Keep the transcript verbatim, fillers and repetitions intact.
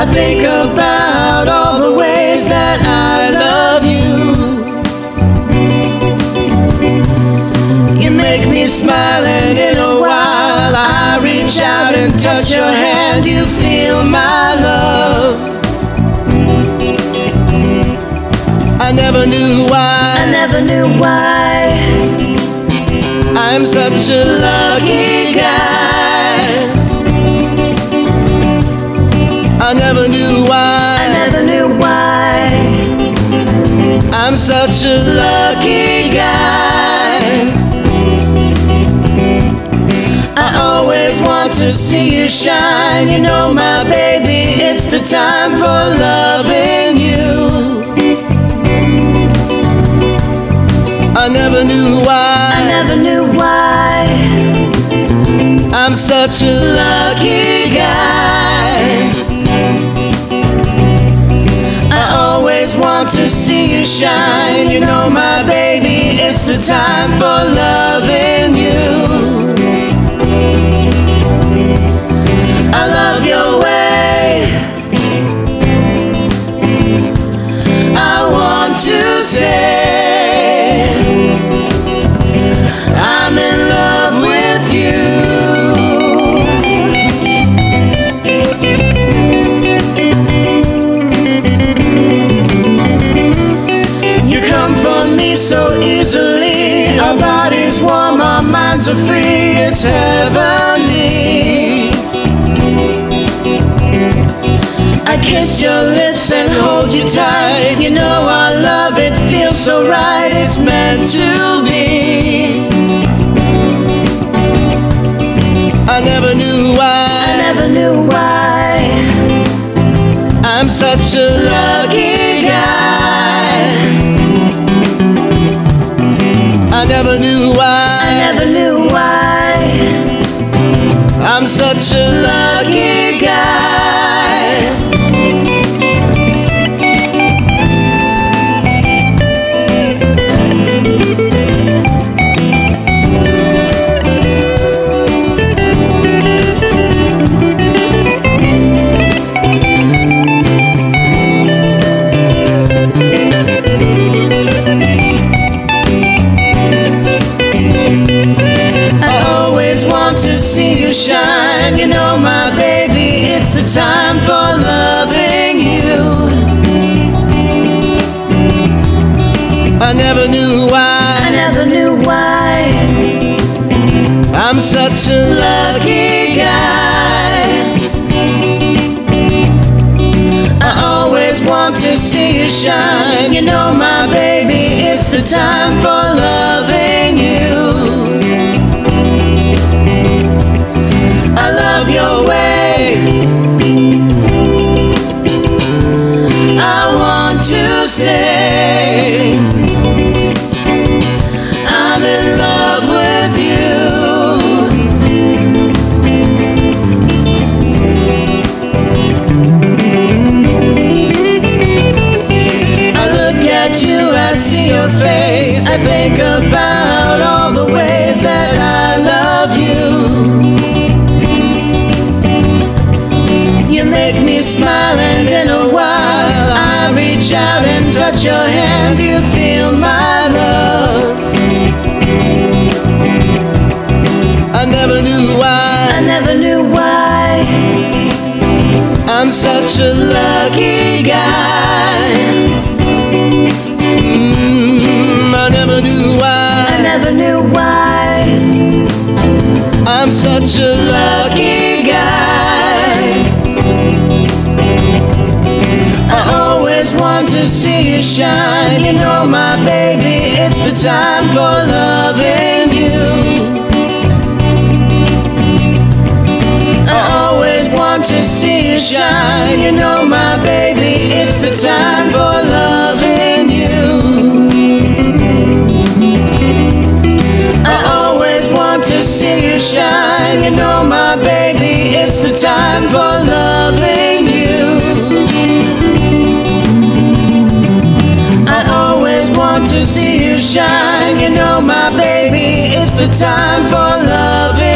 I think about all the ways that I love you. You make me smile, and in a while I reach out and touch your hand. You feel my love. I never knew why. I never knew why. I'm such a lucky guy. I never knew why. I never knew why. I'm such a lucky guy. I always want to see you shine. You know, my baby, it's the time for loving you. I never knew why. I never knew why. I'm such a lucky guy. I always want to see you shine. You know, my baby, it's the time for loving you. I love your way. I want to say I'm in love with you. You come for me so easily. Our bodies warm, our minds are free. It's heavenly. I kiss your lips and hold you tight. You know our love, it feels so right. It's meant to be. I never knew why. I never knew why. I'm such a lucky guy. I never knew why. I never knew why. I'm such a lucky guy. To see you shine, you know, my baby, it's the time for loving you. I never knew why. I never knew why. I'm such a lucky guy. I always want to see you shine, you know, my baby, it's the time for loving you. I love your way. I want to say I'm in love with you. I look at you, I see your face. I think about all the ways that I love you. You make me smile, and in a while I reach out and touch your hand. You feel my love. I never knew why. I never knew why. I'm such a lucky guy. Mm, I never knew why. I never knew why. I'm such a lucky guy. I always want to see you shine. You know, my baby, it's the time for loving you. I always want to see you shine. You know, my baby, it's the time for loving you. I always want to see you shine. You know, my baby, it's the time for loving you. I always want to see you shine. You know, my baby, it's the time for loving